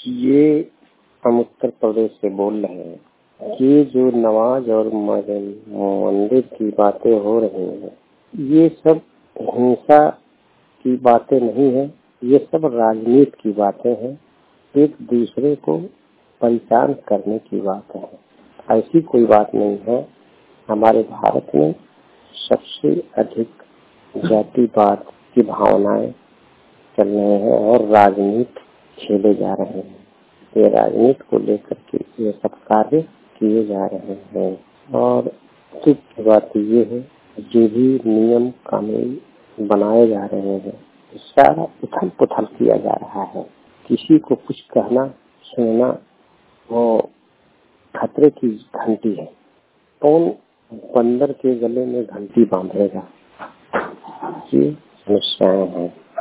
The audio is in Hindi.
ये हम उत्तर प्रदेश से बोल रहे हैं। ये जो नमाज और मंदिर की बातें हो रही हैं, ये सब हिंसा की बातें नहीं है, ये सब राजनीति की बातें हैं। एक दूसरे को परेशान करने की बात है। ऐसी कोई बात नहीं है। हमारे भारत में सबसे अधिक जातिवाद की भावनाएं चल रहे हैं और राजनीति खेले जा रहे हैं। ये राजनीति को लेकर के ये सब कार्य किए जा रहे हैं। और दुख की बात ये है, जो भी नियम कानून बनाए जा रहे हैं, सारा उथल पुथल किया जा रहा है। किसी को कुछ कहना सुनना वो खतरे की घंटी है। कौन बंदर के गले में घंटी बांधेगा? ये समस्याएं हैं।